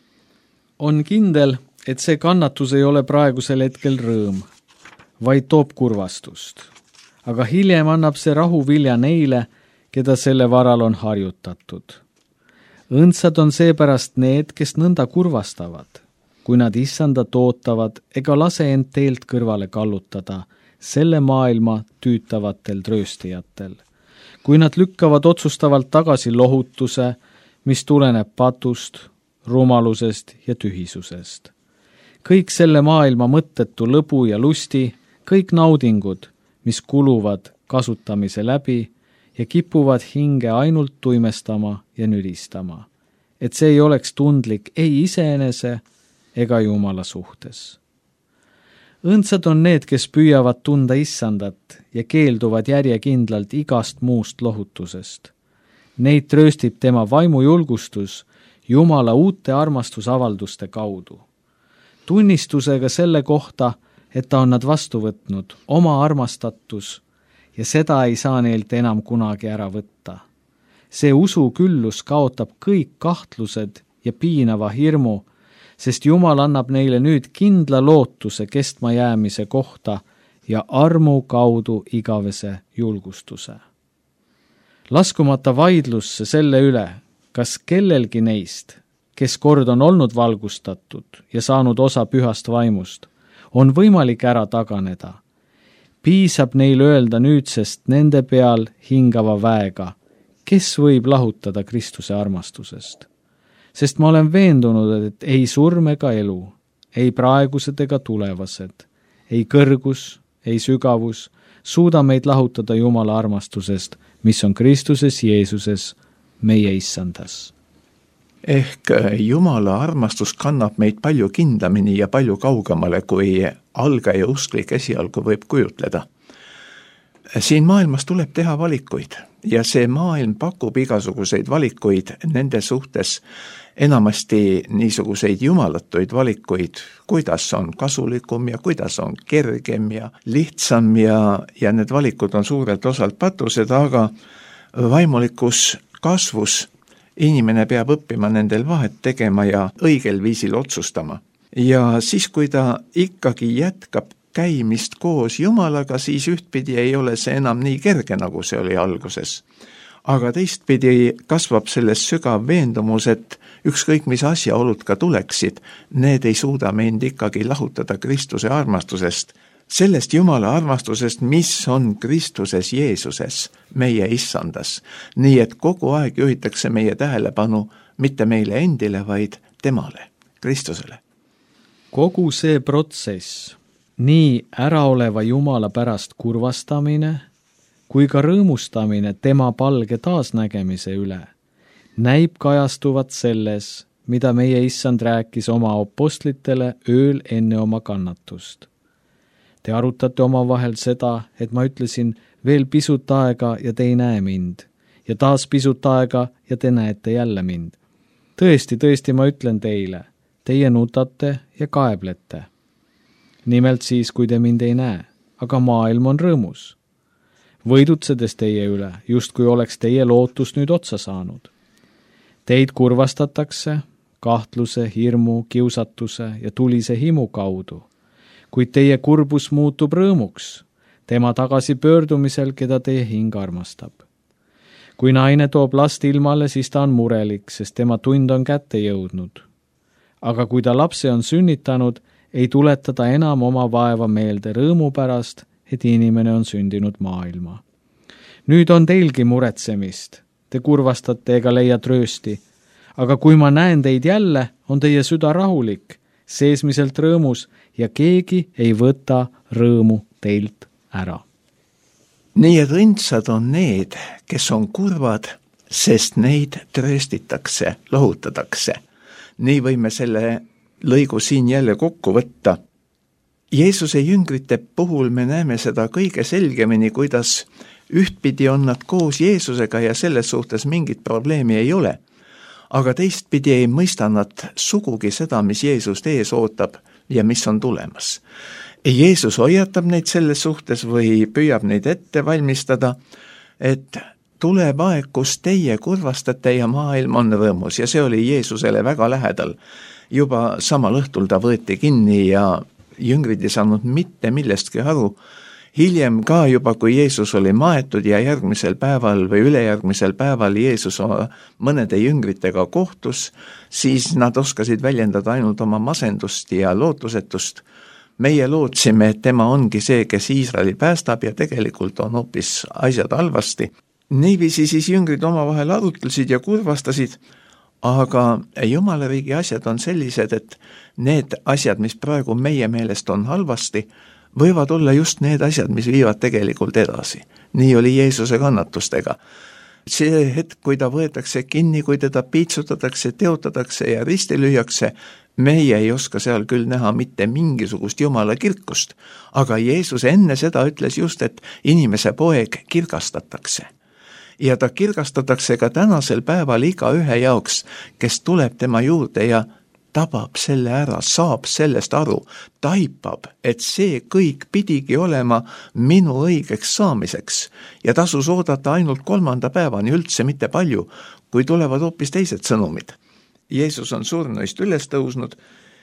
On kindel, et see kannatus ei ole praegusel hetkel rõõm, vaid toob kurvastust. Aga hiljem annab see rahuvilja neile, keda selle varal on harjutatud. Õndsad on seepärast need, kes nõnda kurvastavad, kui nad issanda tootavad ega lase end teelt kõrvale kallutada, selle maailma tüütavatel trööstijatel. Kui nad lükkavad otsustavalt tagasi lohutuse, mis tuleneb patust, rumalusest ja tühisusest. Kõik selle maailma mõttetu lõbu ja lusti, kõik naudingud, mis kuluvad kasutamise läbi ja kipuvad hinge ainult tuimestama ja nüristama, et see ei oleks tundlik ei iseenese ega Jumala suhtes. Õndsad on need, kes püüavad tunda issandat ja keelduvad järjekindlalt igast muust lohutusest. Neid trööstib tema vaimujulgustus Jumala uute armastusavalduste kaudu. Tunnistusega selle kohta, et ta on nad vastu võtnud, oma armastatus, ja seda ei saa neilt enam kunagi ära võtta. See usu küllus kaotab kõik kahtlused ja piinava hirmu, sest Jumal annab neile nüüd kindla lootuse kestma jäämise kohta ja armu kaudu igavese julgustuse. Laskumata vaidlusse selle üle, kas kellelgi neist, kes kord on olnud valgustatud ja saanud osa pühast vaimust, on võimalik ära taganeda. Piisab neil öelda nüüdsest nende peal hingava väega, kes võib lahutada Kristuse armastusest. Sest ma olen veendunud, et ei surm ega elu, ei praegused ega tulevased, ei kõrgus, ei sügavus, suuda meid lahutada Jumala armastusest, mis on Kristuses Jeesuses, meie issandas. Ehk Jumala armastus kannab meid palju kindlamini ja palju kaugemale, kui algaja usklik esialgu võib kujutleda. Siin maailmas tuleb teha valikuid ja see maailm pakub igasuguseid valikuid nende suhtes, enamasti niisuguseid jumalatuid valikuid, kuidas on kasulikum ja kuidas on kergem ja lihtsam ja, ja need valikud on suurelt osalt patused, aga vaimulikus kasvus inimene peab õppima nendel vahet tegema ja õigel viisil otsustama. Ja siis, kui ta ikkagi jätkab käimist koos Jumalaga, siis ühtpidi ei ole see enam nii kerge, nagu see oli alguses. Aga teistpidi kasvab selles sügav veendumus, et ükskõik mis asjaolud ka tuleksid, need ei suuda meid ikkagi lahutada Kristuse armastusest, sellest Jumala armastusest, mis on Kristuses Jeesuses, meie issandas. Nii et kogu aeg juhitakse meie tähelepanu mitte meile endile, vaid temale, Kristusele. Kogu see protsess, nii äraoleva Jumala pärast kurvastamine, kui ka rõõmustamine tema palge taasnägemise üle, näib kajastuvat selles, mida meie issand rääkis oma apostlitele ööl enne oma kannatust. Te arutate omavahel seda, et ma ütlesin veel pisut aega ja te ei näe mind, ja taas pisut aega ja te näete jälle mind. tõesti, tõesti, ma ütlen teile, teie nutate ja kaeblete. Nimelt siis, kui te mind ei näe, aga maailm on rõõmus. Võidutsedes teie üle, just kui oleks teie lootus nüüd otsa saanud. Teid kurvastatakse kahtluse, hirmu, kiusatuse ja tulise himu kaudu, kuid teie kurbus muutub rõõmuks, tema tagasi pöördumisel, keda teie hing armastab. Kui naine toob last ilmale, siis ta on murelik, sest tema tund on kätte jõudnud. Aga kui ta lapse on sünnitanud, ei tuleta ta enam oma vaeva meelde rõõmu pärast, et inimene on sündinud maailma. Nüüd on teilgi muretsemist, te kurvastate ega leia tröösti, aga kui ma näen teid jälle, on teie süda rahulik, seesmiselt rõõmus ja keegi ei võta rõõmu teilt ära. Nii et õndsad on need, kes on kurvad, sest neid trööstitakse, lohutatakse. Nii võime selle lõigu siin jälle kokku võtta. Jeesuse jüngrite puhul me näeme seda kõige selgemini, kuidas ühtpidi on nad koos Jeesusega ja selles suhtes mingit probleemi ei ole. Aga teistpidi ei mõista nad sugugi seda, mis Jeesust ees ootab ja mis on tulemas. Jeesus hoiatab neid selles suhtes või püüab neid ette valmistada, et tuleb aeg, kus teie kurvastate ja maailm on rõõmus ja see oli Jeesusele väga lähedal. Juba samal õhtul ta võeti kinni ja jüngrid ei saanud mitte millestki aru. Hiljem ka juba, kui Jeesus oli maetud ja järgmisel päeval või ülejärgmisel päeval Jeesus mõnede jüngritega kohtus, siis nad oskasid väljendada ainult oma masendust ja lootusetust. Meie lootsime, et tema ongi see, kes Iisraeli päästab ja tegelikult on hoopis asjad halvasti. Niiviisi siis jüngrid omavahel arutlesid ja kurvastasid, aga Jumala riigi asjad on sellised, et need asjad, mis praegu meie meelest on halvasti, võivad olla just need asjad, mis viivad tegelikult edasi. Nii oli Jeesuse kannatustega. See hetk, kui ta võetakse kinni, kui teda piitsutatakse, teotatakse ja risti lüüakse, meie ei oska seal küll näha mitte mingisugust Jumala kirkust, aga Jeesus enne seda ütles just, et inimese poeg kirgastatakse. Ja ta kirgastatakse ka tänasel päeval iga ühe jaoks, kes tuleb tema juurde ja tabab selle ära, saab sellest aru, taipab, et see kõik pidigi olema minu õigeks saamiseks ja tasus oodata ainult kolmanda päevani, üldse mitte palju, kui tulevad hoopis teised sõnumid. Jeesus on surnuist üles tõusnud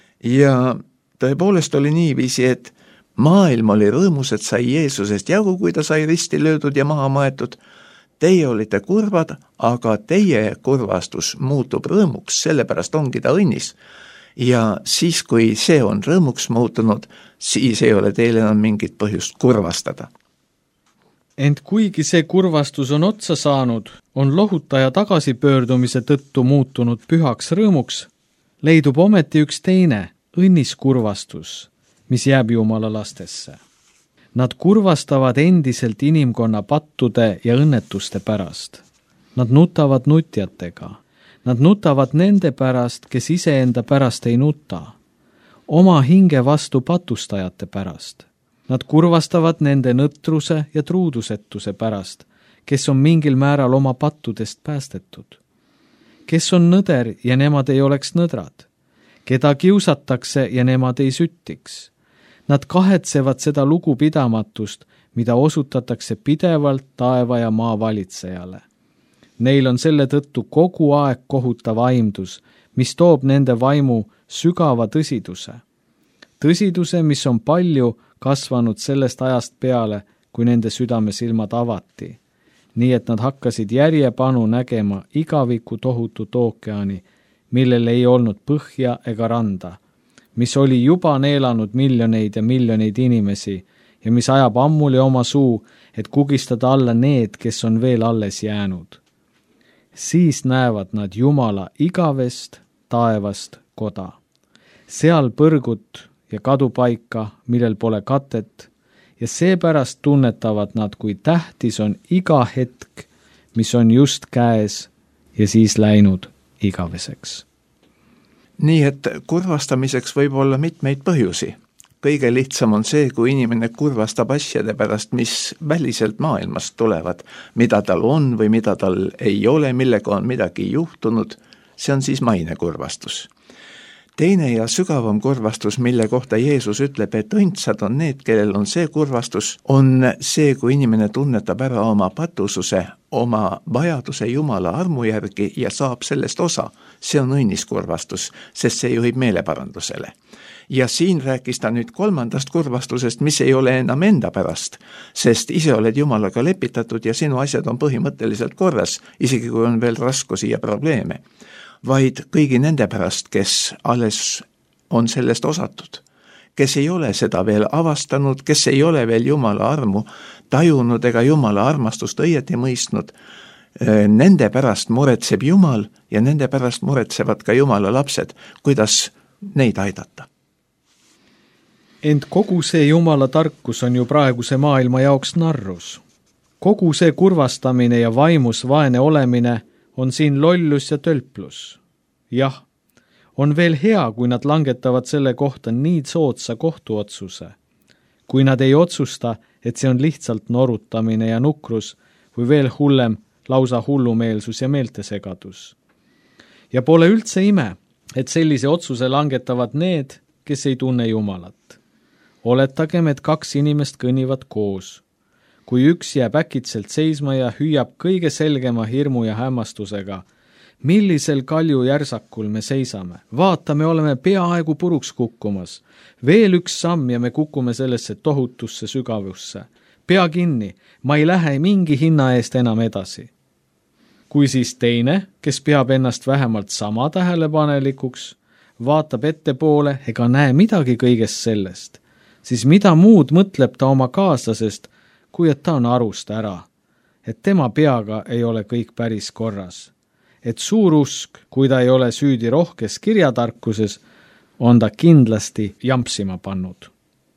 ja tõepoolest oli niiviisi, et maailm oli rõõmus, et sai Jeesusest jagu, kui ta sai risti löödud ja maha maetud. Teie olite kurvad, aga teie kurvastus muutub rõõmuks, sellepärast ongi ta õnnis. Ja siis, kui see on rõõmuks muutunud, siis ei ole teil enam mingit põhjust kurvastada. Ent kuigi see kurvastus on otsa saanud, on lohutaja tagasipöördumise tõttu muutunud pühaks rõõmuks, leidub ometi üks teine õnniskurvastus, mis jääb Jumala lastesse. Nad kurvastavad endiselt inimkonna pattude ja õnnetuste pärast. Nad nutavad nutjatega. Nad nutavad nende pärast, kes iseenda pärast ei nuta. Oma hinge vastu patustajate pärast. Nad kurvastavad nende nõtruse ja truudusetuse pärast, kes on mingil määral oma pattudest päästetud. Kes on nõder ja nemad ei oleks nõdrad. Keda kiusatakse ja nemad ei süttiks. Nad kahetsevad seda lugupidamatust, mida osutatakse pidevalt taeva ja maa valitsejale. Neil on selle tõttu kogu aeg kohutav aimdus, mis toob nende vaimu sügava tõsiduse. Tõsiduse, mis on palju kasvanud sellest ajast peale, kui nende südamesilmad avati. Nii et nad hakkasid järjepanu nägema igaviku tohutut ookeani, millel ei olnud põhja ega randa, mis oli juba neelanud miljoneid ja miljoneid inimesi ja mis ajab ammuli oma suu, et kugistada alla need, kes on veel alles jäänud. Siis näevad nad Jumala igavest taevast koda. Seal põrgut ja kadupaika, millel pole katet, ja seepärast tunnetavad nad, kui tähtis on iga hetk, mis on just käes ja siis läinud igaveseks. Nii et kurvastamiseks võib olla mitmeid põhjusi. Kõige lihtsam on see, kui inimene kurvastab asjade pärast, mis väliselt maailmast tulevad, mida tal on või mida tal ei ole, millega on midagi juhtunud. see on siis maine kurvastus. Teine ja sügavam kurvastus, mille kohta Jeesus ütleb, et õndsad on need, kellel on see kurvastus, on see, kui inimene tunnetab ära oma patususe, oma vajaduse Jumala armu järgi ja saab sellest osa. See on õnnis kurvastus, sest see juhib meeleparandusele. Ja siin rääkis ta nüüd kolmandast kurvastusest, mis ei ole enam enda pärast, sest ise oled Jumalaga lepitatud ja sinu asjad on põhimõtteliselt korras, isegi kui on veel raskusi ja probleeme, vaid kõigi nende pärast, kes alles on sellest osatud, kes ei ole seda veel avastanud, kes ei ole veel Jumala armu tajunud ega Jumala armastust õieti mõistnud, nende pärast muretseb Jumal ja nende pärast muretsevad ka Jumala lapsed, kuidas neid aidata. Ent kogu see Jumala tarkus on ju praeguse maailma jaoks narrus. Kogu see kurvastamine ja vaimus vaene olemine on siin lollus ja tölplus. Jah, on veel hea, kui nad langetavad selle kohta nii soodsa kohtuotsuse. Kui nad ei otsusta, et see on lihtsalt norutamine ja nukrus või veel hullem, lausa hullumeelsus ja meeltesegadus. Ja pole üldse ime, et sellise otsuse langetavad need, kes ei tunne Jumalat. Oletagem, et kaks inimest kõnnivad koos. Kui üks jääb äkitselt seisma ja hüüab kõige selgema hirmu ja hämmastusega, millisel kalju järsakul me seisame, vaatame, oleme peaaegu puruks kukkumas, veel üks samm ja me kukume sellesse tohutusse sügavusse. Pea kinni, ma ei lähe mingi hinna eest enam edasi. Kui siis teine, kes peab ennast vähemalt sama tähelepanelikuks, vaatab ettepoole ega näe midagi kõigest sellest, siis mida muud mõtleb ta oma kaaslasest, kui et ta on arust ära, et tema peaga ei ole kõik päris korras. Et suur usk, kui ta ei ole süüdi rohkes kirjatarkuses, on ta kindlasti jampsima pannud.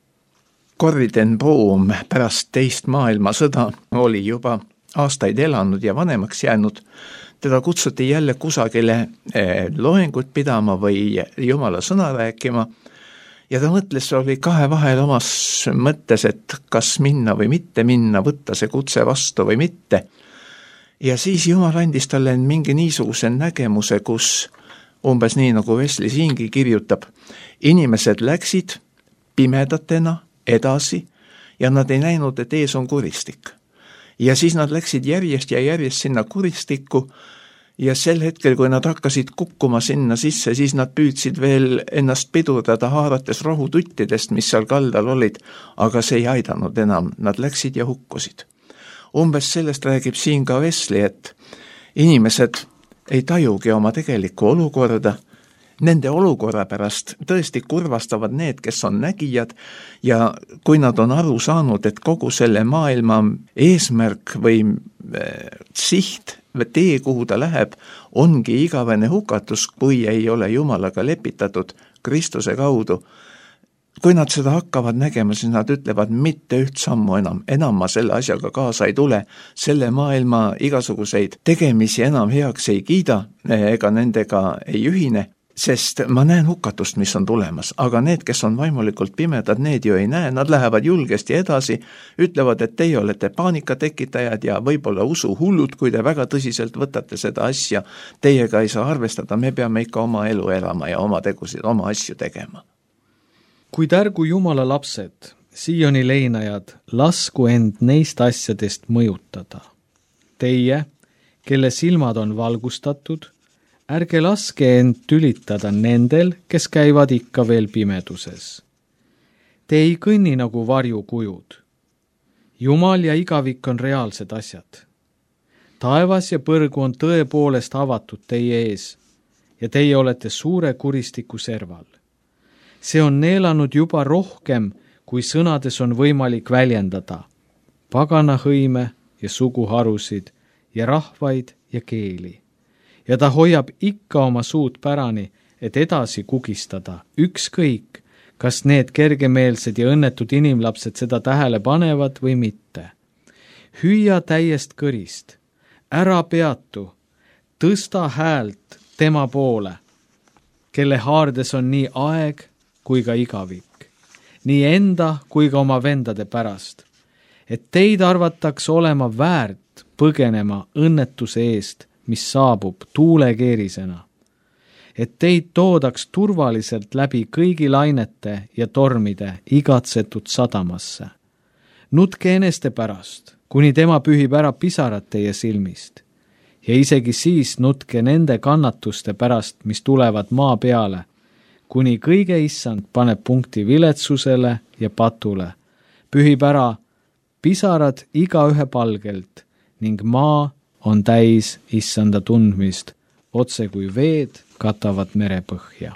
Corrie ten Boom pärast teist maailmasõda oli juba aastaid elanud ja vanemaks jäänud. Teda kutsuti jälle kusagile loengut pidama või Jumala sõna rääkima. Ja ta mõtles, oli kahe vahel omas mõttes, et kas minna või mitte minna, võtta see kutse vastu või mitte. Ja siis Jumal andis talle mingi niisuguse nägemuse, kus umbes nii nagu Wesley siingi kirjutab, inimesed läksid pimedatena edasi ja nad ei näinud, et ees on kuristik. Ja siis nad läksid järjest ja järjest sinna kuristikku ja sel hetkel, kui nad hakkasid kukkuma sinna sisse, siis nad püüdsid veel ennast pidurdada haarates rohututtidest, mis seal kaldal olid, aga see ei aidanud enam, nad läksid ja hukkusid. Umbes sellest räägib siin ka Wesley, et inimesed ei tajugi oma tegelikku olukorda, nende olukorra pärast tõesti kurvastavad need, kes on nägijad ja kui nad on aru saanud, et kogu selle maailma eesmärk või siht või tee, kuhu ta läheb, ongi igavene hukatus, kui ei ole Jumalaga lepitatud Kristuse kaudu. Kui nad seda hakkavad nägema, siis nad ütlevad mitte üht sammu enam, enam ma selle asjaga kaasa ei tule, selle maailma igasuguseid tegemisi enam heaks ei kiida ega nendega ei ühine, sest ma näen hukatust, mis on tulemas, aga need, kes on vaimulikult pimedad, need ju ei näe, nad lähevad julgesti edasi, ütlevad, et teie olete paanikatekitajad ja võib-olla usu hullud, kui te väga tõsiselt võtate seda asja, teiega ei saa arvestada, me peame ikka oma elu elama ja oma tegusid, oma asju tegema. Kuid ärgu Jumala lapsed, Sioni leinajad, lasku end neist asjadest mõjutada. Teie, kelle silmad on valgustatud, ärge laske end tülitada nendel, kes käivad ikka veel pimeduses. Te ei kõnni nagu varjukujud. Jumal ja igavik on reaalsed asjad. Taevas ja põrgu on tõepoolest avatud teie ees ja teie olete suure kuristiku serval. See on neelanud juba rohkem, kui sõnades on võimalik väljendada. Pagana hõime ja suguharusid ja rahvaid ja keeli. Ja ta hoiab ikka oma suud pärani, et edasi kugistada, ükskõik, kas need kergemeelsed ja õnnetud inimlapsed seda tähele panevad või mitte. Hüüa täiest kõrist, ära peatu, tõsta häält tema poole, kelle haardes on nii aeg kui ka igavik, nii enda kui ka oma vendade pärast, et teid arvataks olema väärt põgenema õnnetuse eest, mis saabub tuulekeerisena. et teid toodaks turvaliselt läbi kõigi lainete ja tormide igatsetud sadamasse. Nutke eneste pärast, kuni tema pühib ära pisarad teie silmist. Ja isegi siis nutke nende kannatuste pärast, mis tulevad maa peale, kuni kõige issand paneb punkti viletsusele ja patule, pühib ära pisarad iga ühe palgelt ning maa on täis issanda tundmist, otse kui veed katavad merepõhja.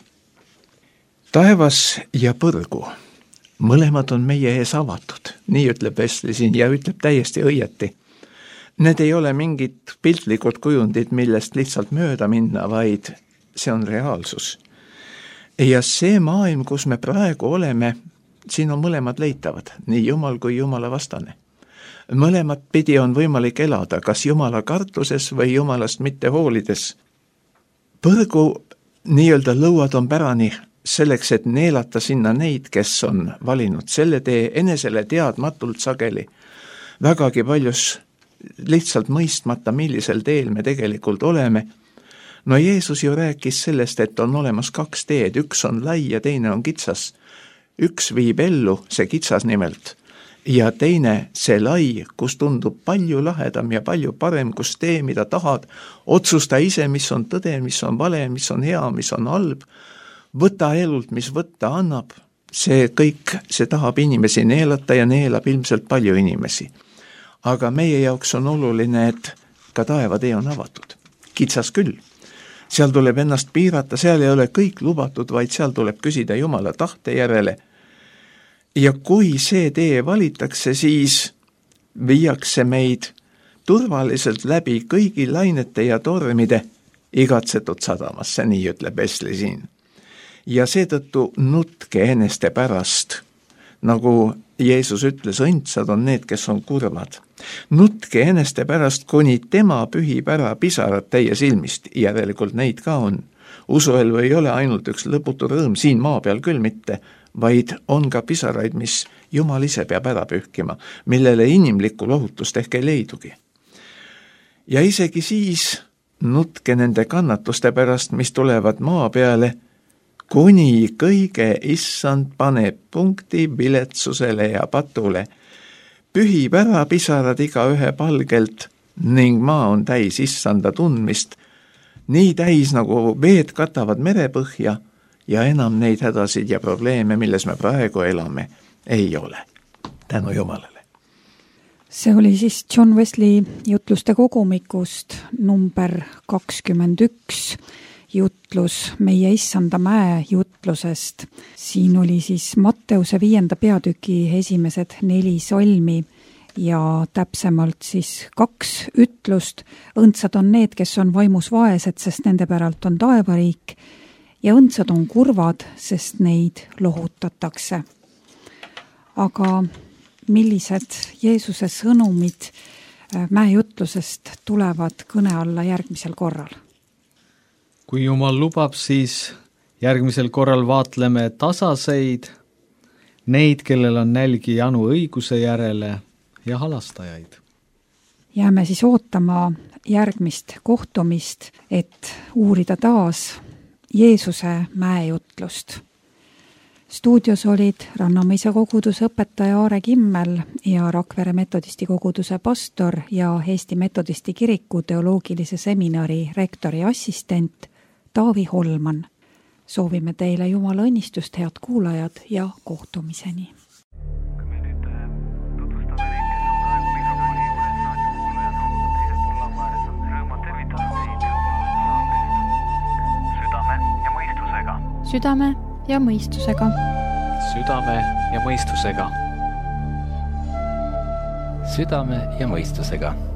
Taevas ja põrgu, mõlemad on meie ees avatud, nii ütleb Wesley siin ja ütleb täiesti õieti. Need ei ole mingid piltlikud kujundid, millest lihtsalt mööda minna, vaid see on reaalsus. Ja see maailm, kus me praegu oleme, siin on mõlemad leitavad, nii Jumal kui Jumala vastane. Mõlemat pidi on võimalik elada, kas Jumala kartluses või Jumalast mitte hoolides. Põrgu nii-öelda lõuad on pärani selleks, et neelata sinna neid, kes on valinud selle tee enesele teadmatult sageli, vägagi paljus lihtsalt mõistmata, millisel teel me tegelikult oleme. No Jeesus ju rääkis sellest, et on olemas kaks teed, üks on lai ja teine on kitsas. Üks viib ellu, see kitsas nimelt, ja teine see lai, kus tundub palju lahedam ja palju parem, kus tee, mida tahad, otsusta ise, mis on tõde, mis on vale, mis on hea, mis on halb, võta elult, mis võtta annab. See kõik, see tahab inimesi neelata ja neelab ilmselt palju inimesi. Aga meie jaoks on oluline, et ka taevatee on avatud. Kitsas küll. Seal tuleb ennast piirata, seal ei ole kõik lubatud, vaid seal tuleb küsida Jumala tahte järele. Ja kui see tee valitakse, siis viiakse meid turvaliselt läbi kõigi lainete ja tormide igatsetud sadamasse, nii ütleb Wesley siin. Ja seetõttu nutke eneste pärast, nagu Jeesus ütles, õndsad on need, kes on kurvad. Nutke eneste pärast, kuni tema pühib ära pisarad teie silmist, järelikult neid ka on. Usuelu ei ole ainult üks lõputu rõõm, siin maa peal küll mitte, vaid on ka pisaraid, mis Jumal ise peab ära pühkima, millele inimlikku lohutust ehk ei leidugi. Ja isegi siis nutke nende kannatuste pärast, mis tulevad maa peale, kuni kõige issand paneb punkti viletsusele ja patule, pühib ära pisarad iga ühe palgelt ning maa on täis issanda tundmist, nii täis nagu veed katavad merepõhja ja enam neid hädasid ja probleeme, milles me praegu elame, ei ole. Tänu Jumalale. See oli siis John Wesley jutluste kogumikust number kakskümmend üks, jutlus meie issanda mäe jutlusest. Siin oli siis Matteuse viienda peatüki esimesed neli salmi ja täpsemalt siis kaks ütlust. Õndsad on need, kes on vaimus vaesed, sest nende päralt on taevariik, ja õndsad on kurvad, sest neid lohutatakse. Aga millised Jeesuse sõnumid mäejutlusest tulevad kõne alla järgmisel korral? Kui Jumal lubab, siis järgmisel korral vaatleme tasaseid, neid, kellel on nälgi janu õiguse järele ja halastajaid. Jääme siis ootama järgmist kohtumist, et uurida taas Jeesuse mäejutlust. Stuudios olid Rannamõisa koguduse õpetaja Aare Kimmel ja Rakvere metodisti koguduse pastor ja Eesti metodisti kiriku teoloogilise seminari rektori assistent Taavi Holman. Soovime teile Jumala õnnistust, head kuulajad, ja kohtumiseni. Kui me nüüd tutvustame neid, kes on praegu mikrofoni juures, raadiokuulajad on teisel pool laua ääres, on rõõmad tervitada teid saatest Südame ja mõistusega. Südame ja mõistusega. Südame ja mõistusega. Südame ja mõistusega.